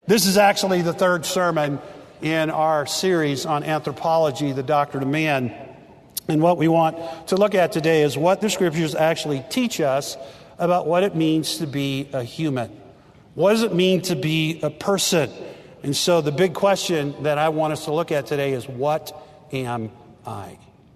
This is actually the third sermon in our series on anthropology, the doctrine of man. And what we want to look at today is what the Scriptures actually teach us about what it means to be a human. What does it mean to be a person? And so the big question that I want us to look at today is, what am I?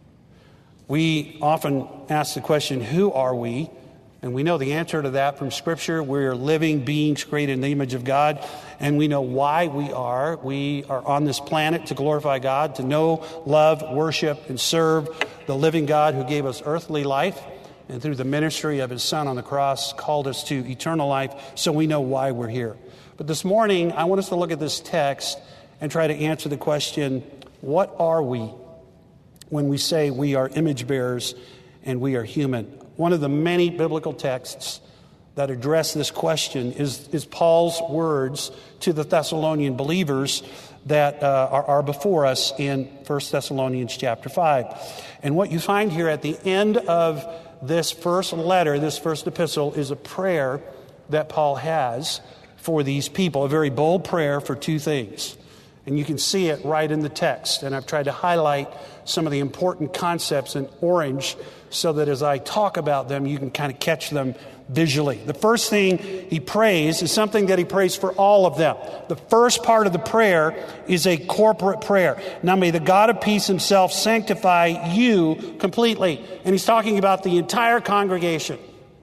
We often ask the question, who are we? And we know the answer to that from Scripture. We're living beings created in the image of God. And we know why we are. We are on this planet to glorify God, to know, love, worship, and serve the living God who gave us earthly life, and through the ministry of His Son on the cross, called us to eternal life, so we know why we're here. But this morning, I want us to look at this text and try to answer the question, what are we when we say we are image bearers and we are human? One of the many biblical texts that address this question is Paul's words to the Thessalonian believers that are before us in 1 Thessalonians chapter 5. And what you find here at the end of this first letter, this first epistle, is a prayer that Paul has for these people, a very bold prayer for two things. And you can see it right in the text. And I've tried to highlight some of the important concepts in orange so that as I talk about them, you can kind of catch them visually. The first thing he prays is something that he prays for all of them. The first part of the prayer is a corporate prayer. Now may the God of peace himself sanctify you completely. And he's talking about the entire congregation.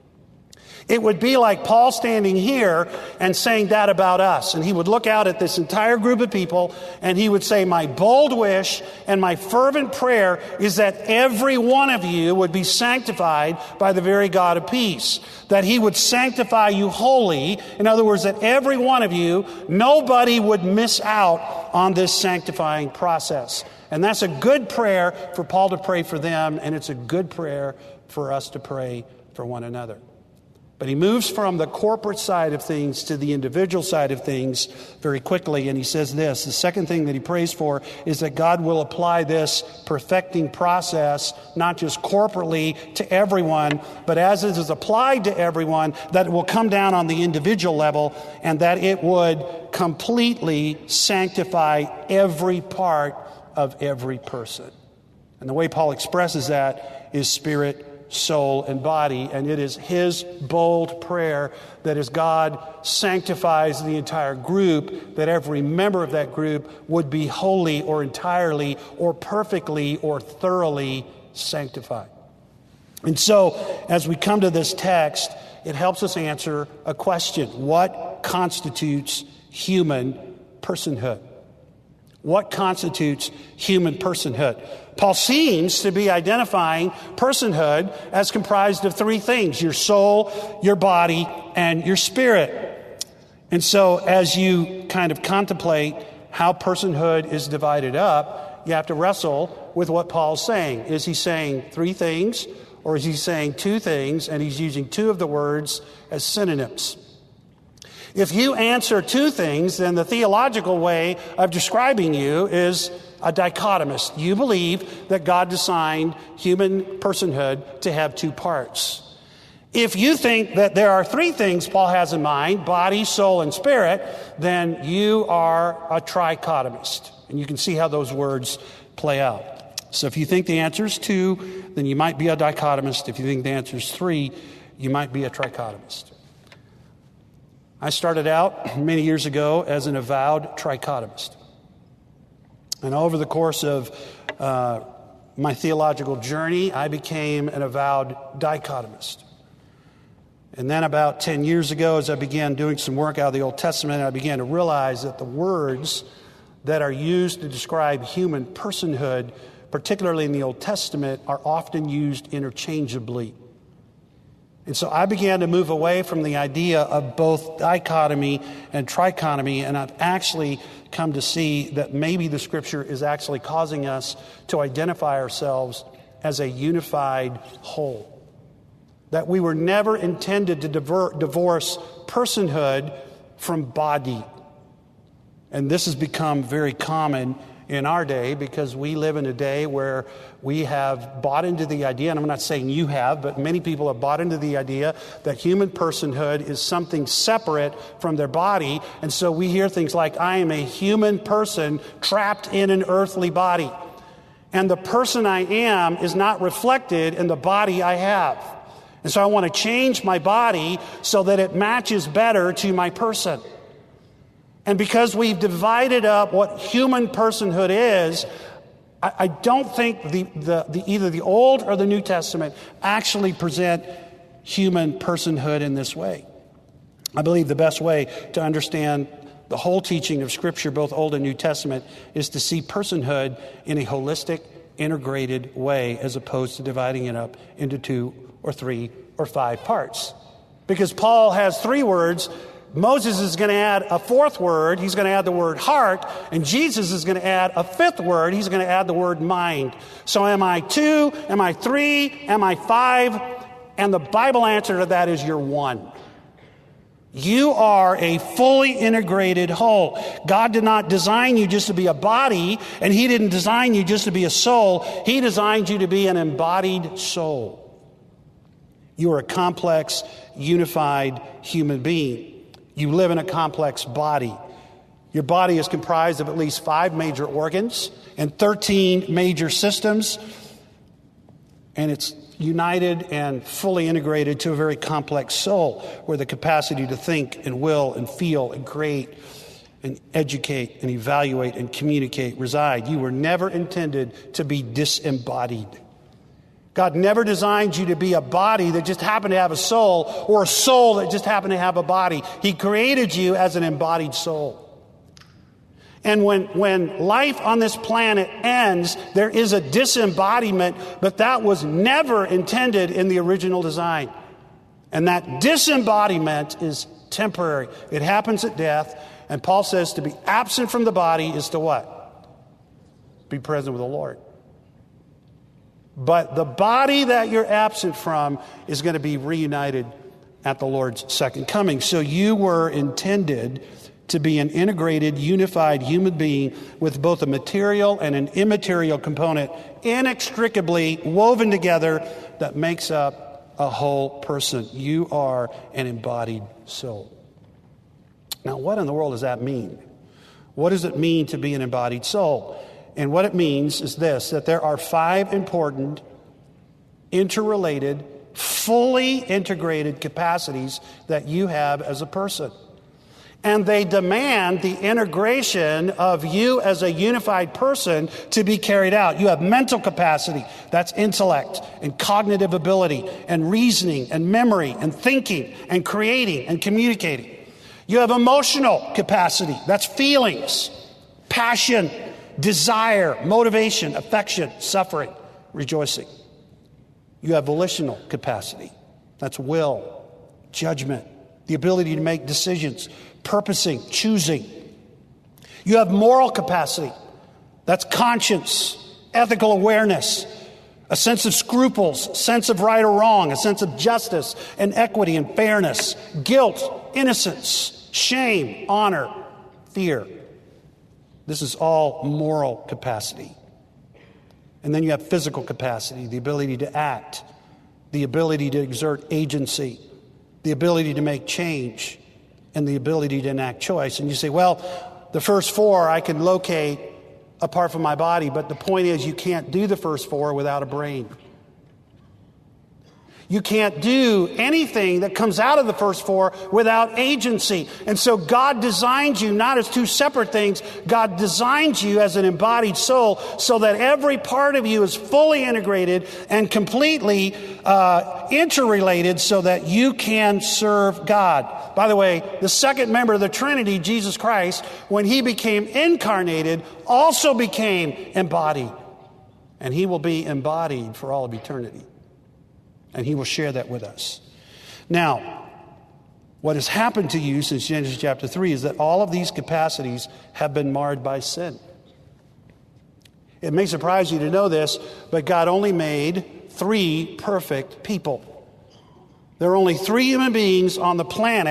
It would be like Paul standing here and saying that about us. And he would look out at this entire group of people and he would say, my bold wish and my fervent prayer is that every one of you would be sanctified by the very God of peace. That he would sanctify you wholly. In other words, that every one of you, nobody would miss out on this sanctifying process. And that's a good prayer for Paul to pray for them, and it's a good prayer for us to pray for one another. But he moves from the corporate side of things to the individual side of things very quickly, and he says this. The second thing that he prays for is that God will apply this perfecting process, not just corporately to everyone, but as it is applied to everyone, that it will come down on the individual level, and that it would completely sanctify every part of every person. And the way Paul expresses that is spirit, soul, and body, and it is his bold prayer that as God sanctifies the entire group, that every member of that group would be wholly or entirely or perfectly or thoroughly sanctified. And so, as we come to this text, it helps us answer a question. What constitutes human personhood? What constitutes human personhood? Paul seems to be identifying personhood as comprised of three things: your soul, your body, and your spirit. And so as you kind of contemplate how personhood is divided up, you have to wrestle with what Paul's saying. Is he saying three things, or is he saying two things, and he's using two of the words as synonyms? If you answer two things, then the theological way of describing you is a dichotomist. You believe that God designed human personhood to have two parts. If you think that there are three things Paul has in mind, body, soul, and spirit, then you are a trichotomist. And you can see how those words play out. So if you think the answer is two, then you might be a dichotomist. If you think the answer is three, you might be a trichotomist. I started out many years ago as an avowed trichotomist. And over the course of my theological journey, I became an avowed dichotomist. And then about 10 years ago, as I began doing some work out of the Old Testament, I began to realize that the words that are used to describe human personhood, particularly in the Old Testament, are often used interchangeably. And so I began to move away from the idea of both dichotomy and trichotomy, and I've actually come to see that maybe the Scripture is actually causing us to identify ourselves as a unified whole. That we were never intended to divorce personhood from body. And this has become very common in our day, because we live in a day where we have bought into the idea, and I'm not saying you have, but many people have bought into the idea that human personhood is something separate from their body. And so we hear things like, I am a human person trapped in an earthly body. And the person I am is not reflected in the body I have. And so I want to change my body so that it matches better to my person. And because we've divided up what human personhood is, I don't think either the Old or the New Testament actually present human personhood in this way. I believe the best way to understand the whole teaching of Scripture, both Old and New Testament, is to see personhood in a holistic, integrated way, as opposed to dividing it up into 2 or 3 or 5 parts. Because Paul has 3 words. Moses is going to add a 4th word. He's going to add the word heart. And Jesus is going to add a 5th word. He's going to add the word mind. So am I 2? Am I 3? Am I 5? And the Bible answer to that is you're 1. You are a fully integrated whole. God did not design you just to be a body, and He didn't design you just to be a soul. He designed you to be an embodied soul. You are a complex, unified human being. You live in a complex body. Your body is comprised of at least 5 major organs and 13 major systems, and it's united and fully integrated to a very complex soul, where the capacity to think and will and feel and create and educate and evaluate and communicate reside. You were never intended to be disembodied. God never designed you to be a body that just happened to have a soul, or a soul that just happened to have a body. He created you as an embodied soul. And when life on this planet ends, there is a disembodiment, but that was never intended in the original design. And that disembodiment is temporary. It happens at death. And Paul says to be absent from the body is to what? Be present with the Lord. But the body that you're absent from is going to be reunited at the Lord's second coming. So you were intended to be an integrated, unified human being with both a material and an immaterial component inextricably woven together that makes up a whole person. You are an embodied soul. Now, what in the world does that mean? What does it mean to be an embodied soul? And what it means is this, that there are 5 important, interrelated, fully integrated capacities that you have as a person. And they demand the integration of you as a unified person to be carried out. You have mental capacity, that's intellect and cognitive ability and reasoning and memory and thinking and creating and communicating. You have emotional capacity, that's feelings, passion, desire, motivation, affection, suffering, rejoicing. You have volitional capacity. That's will, judgment, the ability to make decisions, purposing, choosing. You have moral capacity. That's conscience, ethical awareness, a sense of scruples, sense of right or wrong, a sense of justice and equity and fairness, guilt, innocence, shame, honor, fear. This is all moral capacity. And then you have physical capacity, the ability to act, the ability to exert agency, the ability to make change, and the ability to enact choice. And you say, well, the first 4 I can locate apart from my body, but the point is you can't do the first 4 without a brain. You can't do anything that comes out of the first 4 without agency. And so God designed you not as 2 separate things. God designed you as an embodied soul so that every part of you is fully integrated and completely interrelated so that you can serve God. By the way, the second member of the Trinity, Jesus Christ, when He became incarnated, also became embodied. And He will be embodied for all of eternity. And He will share that with us. Now, what has happened to you since Genesis chapter 3 is that all of these capacities have been marred by sin. It may surprise you to know this, but God only made 3 perfect people. There are only 3 human beings on the planet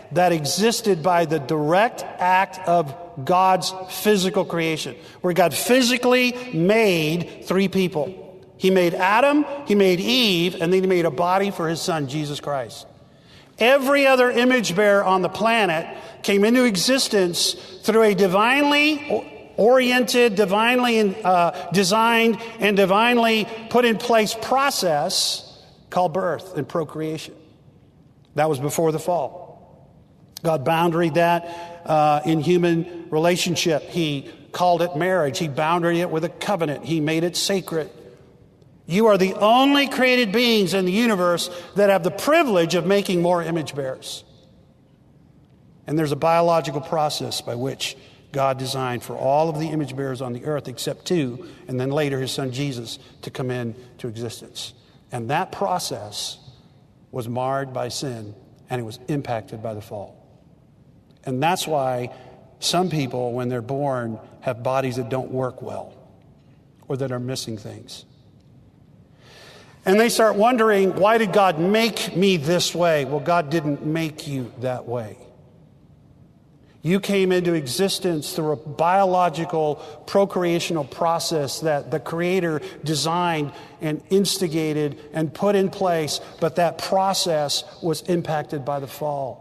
that existed by the direct act of God's physical creation, where God physically made three people. He made Adam, he made Eve, and then he made a body for his son, Jesus Christ. Every other image bearer on the planet came into existence through a divinely oriented, divinely designed, and divinely put in place process called birth and procreation. That was before the fall. God boundaried that in human relationship. He called it marriage. He boundaried it with a covenant. He made it sacred. You are the only created beings in the universe that have the privilege of making more image bearers. And there's a biological process by which God designed for all of the image bearers on the earth except two, and then later his son Jesus, to come into existence. And that process was marred by sin, and it was impacted by the fall. And that's why some people, when they're born, have bodies that don't work well or that are missing things. And they start wondering, why did God make me this way? Well, God didn't make you that way. You came into existence through a biological procreational process that the Creator designed and instigated and put in place, but that process was impacted by the fall.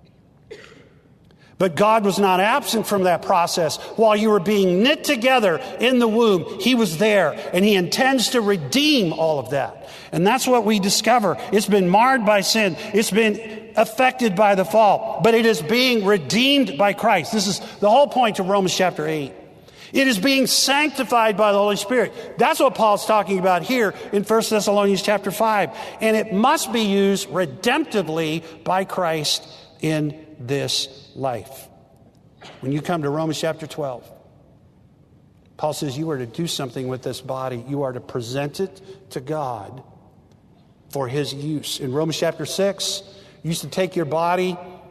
But God was not absent from that process. While you were being knit together in the womb, he was there, and he intends to redeem all of that. And that's what we discover. It's been marred by sin. It's been affected by the fall, but it is being redeemed by Christ. This is the whole point of Romans chapter 8. It is being sanctified by the Holy Spirit. That's what Paul's talking about here in 1 Thessalonians chapter 5. And it must be used redemptively by Christ in this life. When you come to Romans chapter 12, Paul says you are to do something with this body. You are to present it to God for his use. In Romans chapter 6, you used to take your body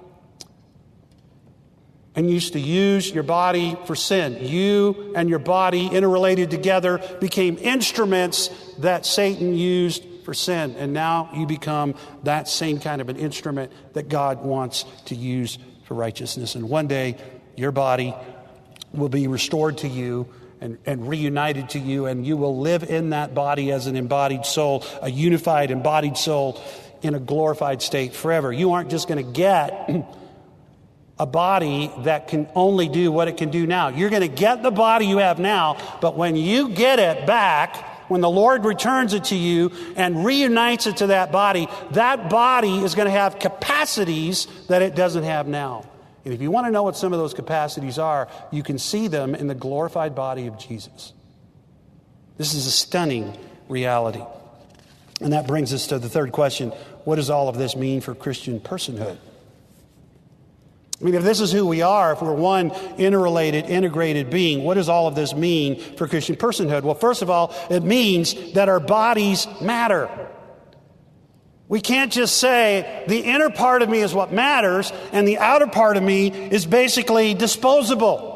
and used to use your body for sin. You and your body, interrelated together, became instruments that Satan used for sin. And now you become that same kind of an instrument that God wants to use for righteousness. And one day, your body will be restored to you and reunited to you, and you will live in that body as an embodied soul, a unified embodied soul in a glorified state forever. You aren't just going to get a body that can only do what it can do now. You're going to get the body you have now, but when you get it back, when the Lord returns it to you and reunites it to that body is going to have capacities that it doesn't have now. And if you want to know what some of those capacities are, you can see them in the glorified body of Jesus. This is a stunning reality. And that brings us to the third question. What does all of this mean for Christian personhood? I mean, if this is who we are, if we're one interrelated, integrated being, what does all of this mean for Christian personhood? Well, first of all, it means that our bodies matter. We can't just say the inner part of me is what matters and the outer part of me is basically disposable.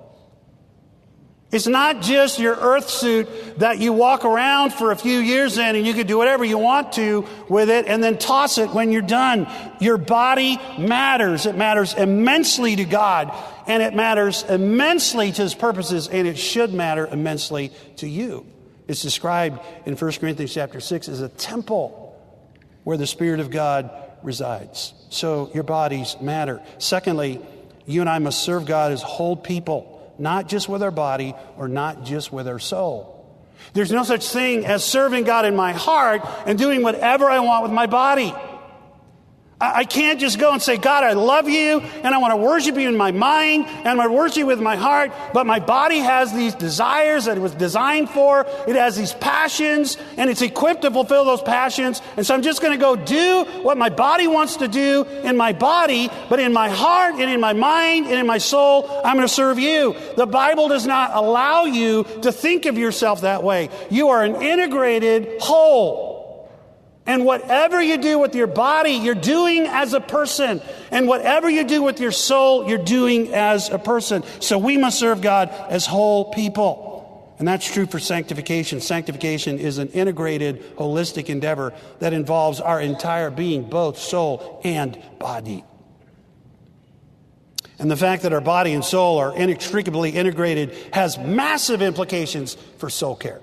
It's not just your earth suit that you walk around for a few years in and you can do whatever you want to with it and then toss it when you're done. Your body matters. It matters immensely to God, and it matters immensely to his purposes, and it should matter immensely to you. It's described in 1 Corinthians chapter 6 as a temple where the Spirit of God resides. So your bodies matter. Secondly, you and I must serve God as whole people. Not just with our body or not just with our soul. There's no such thing as serving God in my heart and doing whatever I want with my body. I can't just go and say, God, I love you, and I want to worship you in my mind, and I want to worship you with my heart, but my body has these desires that it was designed for. It has these passions, and it's equipped to fulfill those passions, and so I'm just going to go do what my body wants to do in my body, but in my heart and in my mind and in my soul, I'm going to serve you. The Bible does not allow you to think of yourself that way. You are an integrated whole. And whatever you do with your body, you're doing as a person. And whatever you do with your soul, you're doing as a person. So we must serve God as whole people. And that's true for sanctification. Sanctification is an integrated, holistic endeavor that involves our entire being, both soul and body. And the fact that our body and soul are inextricably integrated has massive implications for soul care.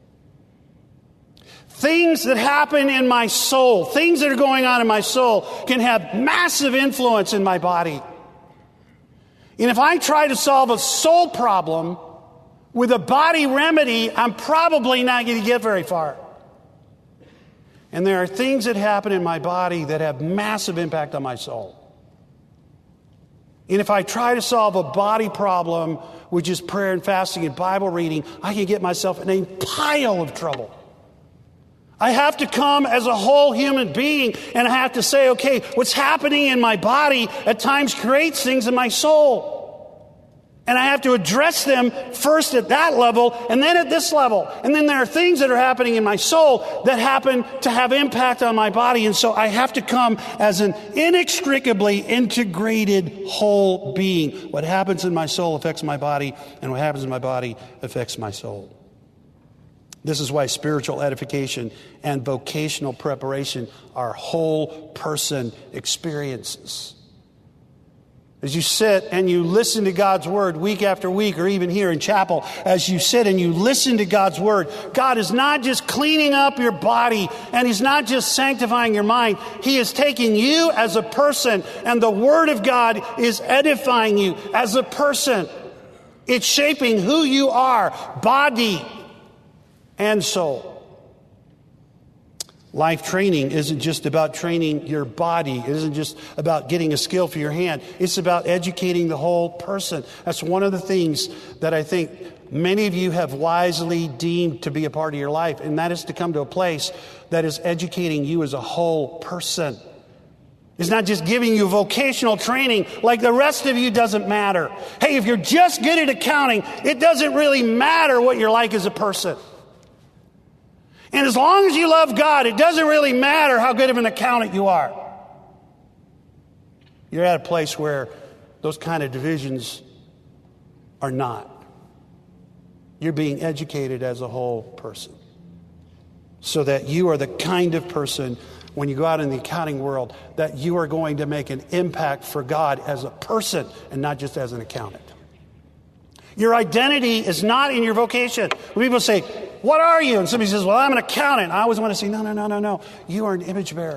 Things that happen in my soul, things that are going on in my soul, can have massive influence in my body. And if I try to solve a soul problem with a body remedy, I'm probably not going to get very far. And there are things that happen in my body that have massive impact on my soul. And if I try to solve a body problem with just prayer and fasting and Bible reading, I can get myself in a pile of trouble. I have to come as a whole human being, and I have to say, okay, what's happening in my body at times creates things in my soul. And I have to address them first at that level and then at this level. And then there are things that are happening in my soul that happen to have impact on my body. And so I have to come as an inextricably integrated whole being. What happens in my soul affects my body, and what happens in my body affects my soul. This is why spiritual edification and vocational preparation are whole person experiences. As you sit and you listen to God's Word week after week, or even here in chapel, as you sit and you listen to God's Word, God is not just cleaning up your body, and He's not just sanctifying your mind. He is taking you as a person, and the Word of God is edifying you as a person. It's shaping who you are, body and soul. Life training isn't just about training your body. It isn't just about getting a skill for your hand. It's about educating the whole person. That's one of the things that I think many of you have wisely deemed to be a part of your life, and that is to come to a place that is educating you as a whole person. It's not just giving you vocational training like the rest of you doesn't matter. Hey, if you're just good at accounting, it doesn't really matter what you're like as a person. And as long as you love God, it doesn't really matter how good of an accountant you are. You're at a place where those kind of divisions are not. You're being educated as a whole person, so that you are the kind of person, when you go out in the accounting world, that you are going to make an impact for God as a person and not just as an accountant. Your identity is not in your vocation. When people say, what are you? And somebody says, well, I'm an accountant. I always want to say, no. You are an image bearer.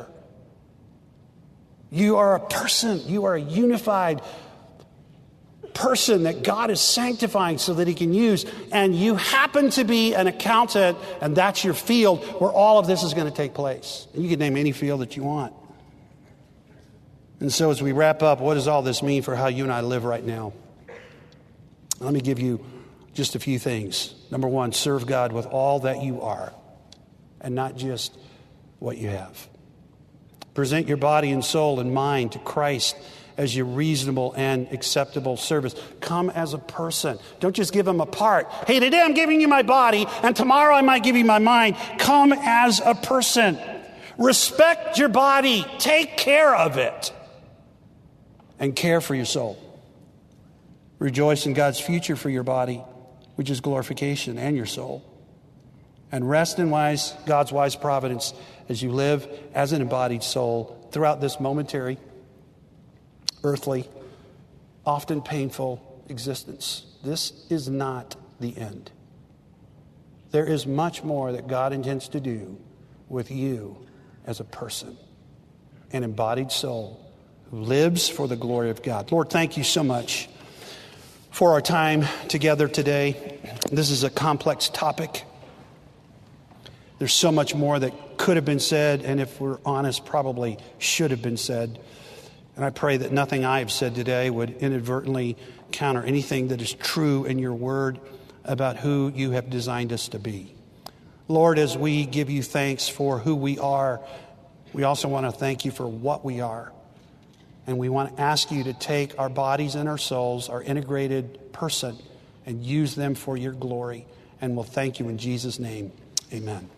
You are a person. You are a unified person that God is sanctifying so that He can use. And you happen to be an accountant, and that's your field where all of this is going to take place. And you can name any field that you want. And so as we wrap up, what does all this mean for how you and I live right now? Let me give you just a few things. Number one, serve God with all that you are and not just what you have. Present your body and soul and mind to Christ as your reasonable and acceptable service. Come as a person. Don't just give Him a part. Hey, today I'm giving you my body, and tomorrow I might give you my mind. Come as a person. Respect your body. Take care of it. And care for your soul. Rejoice in God's future for your body, which is glorification, and your soul. And rest in God's wise providence as you live as an embodied soul throughout this momentary, earthly, often painful existence. This is not the end. There is much more that God intends to do with you as a person, an embodied soul who lives for the glory of God. Lord, thank you so much for our time together today. This is a complex topic. There's so much more that could have been said, and if we're honest, probably should have been said. And I pray that nothing I have said today would inadvertently counter anything that is true in your word about who you have designed us to be. Lord, as we give you thanks for who we are, we also want to thank you for what we are. And we want to ask you to take our bodies and our souls, our integrated person, and use them for your glory. And we'll thank you in Jesus' name. Amen.